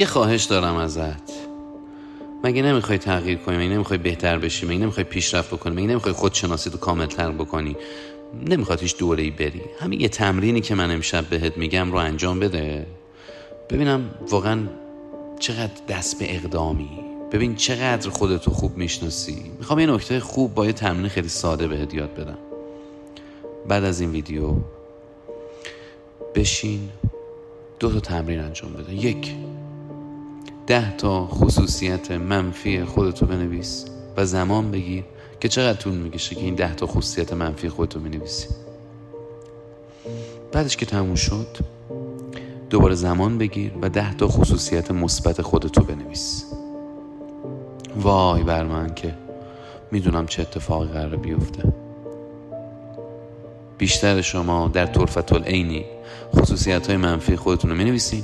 یه خواهش دارم ازت. مگه نمیخوای تغییر کنی؟ مگه نمیخوای بهتر بشی؟ مگه نمیخوای پیشرفت بکنی؟ مگه نمیخوای خودشناسیتو کاملتر بکنی؟ نمیخواد هیچ دوره‌ای بری؟ همین یه تمرینی که من امشب بهت میگم رو انجام بده، ببینم واقعا چقدر دست به اقدامی، ببین چقدر خودتو خوب میشناسی. میخوام یه نکته خوب با یه تمرین خیلی ساده بهت یاد بدم. بعد از این ویدیو بشین 2 تمرین انجام بده. 1 10 خصوصیت منفی خودتو بنویس و زمان بگیر که چقدر طول میکشه که این 10 خصوصیت منفی خودتو بنویسی. بعدش که تموم شد دوباره زمان بگیر و 10 خصوصیت مثبت خودتو بنویس. وای بر من که میدونم چه اتفاقی قراره بیفته. بیشتر شما در طرفة العینی خصوصیت‌های منفی خودتون رو می‌نویسین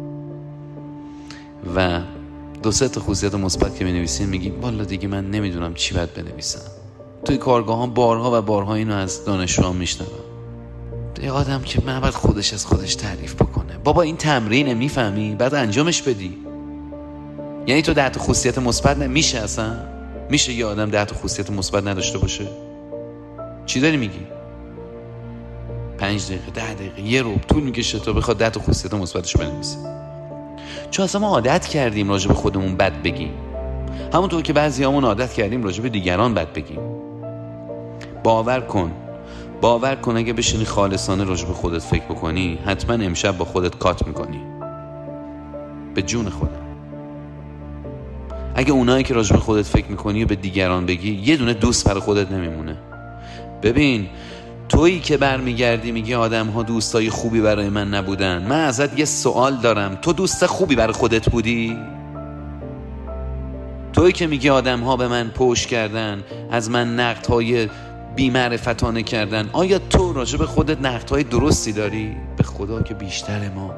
و 2-3 خصوصیت مثبت که می‌نویسین میگین والا دیگه من نمیدونم چی باید بنویسم. توی کارگاه‌ها بارها و بارها اینو از دانشجوام میشنوم. یه آدم که من باید خودش از خودش تعریف بکنه. بابا این تمرینه، میفهمی؟ بعد انجامش بدی. یعنی تو 10 خصوصیت مثبت میشه اصلا؟ میشه یه آدم 10 خصوصیت مثبت نداشته باشه؟ چی داری میگی؟ 5 دقیقه 10 دقیقه 1 روز طول میکشه تا بخواد 10 خصوصیت مثبتش بنویسه. چون اصلا ما عادت کردیم راجع به خودمون بد بگیم، همونطور که بعضیامون عادت کردیم راجع به دیگران بد بگیم. باور کن اگه بشینی خالصانه راجع به خودت فکر بکنی حتما امشب با خودت کات میکنی. به جون خودم. اگه اونایی که راجع به خودت فکر میکنی و به دیگران بگی یه دونه دوست برای خودت نمیمونه. ببین تویی که برمیگردی میگی آدم ها دوستای خوبی برای من نبودن، من ازت یه سوال دارم، تو دوست خوبی برای خودت بودی؟ تویی که میگی آدم ها به من پشت کردن، از من نقدهای بی‌معرفتانه کردن، آیا تو راجع به خودت نقدهای درستی داری؟ به خدا که بیشتر ما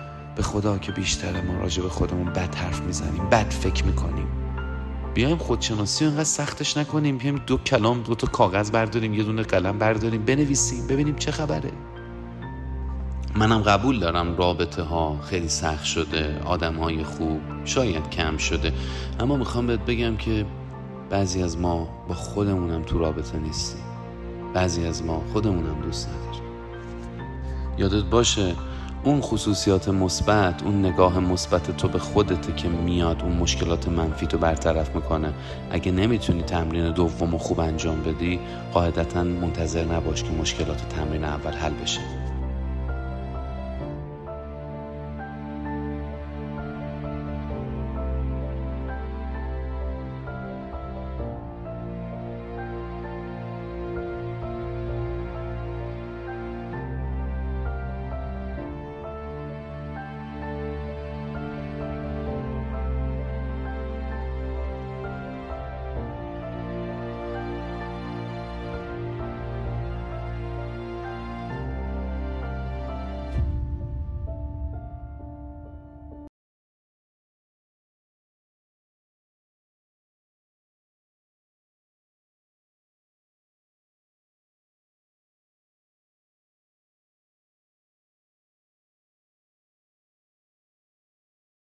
راجع به خودمون بد حرف میزنیم، بد فکر میکنیم. بیایم خودشناسی رو انقدر سختش نکنیم، بیایم 2 کلام 2 کاغذ برداریم، یه دونه قلم برداریم، بنویسیم ببینیم چه خبره. منم قبول دارم رابطه ها خیلی سخت شده، آدم های خوب شاید کم شده، اما میخوام بهت بگم که بعضی از ما با خودمونم تو رابطه نیستیم، بعضی از ما خودمونم دوست نداریم. یادت باشه اون خصوصیات مثبت، اون نگاه مثبت تو به خودته که میاد اون مشکلات منفی تو برطرف میکنه. اگه نمیتونی تمرین دوم خوب انجام بدی قاعدتاً منتظر نباش که مشکلات تمرین اول حل بشه.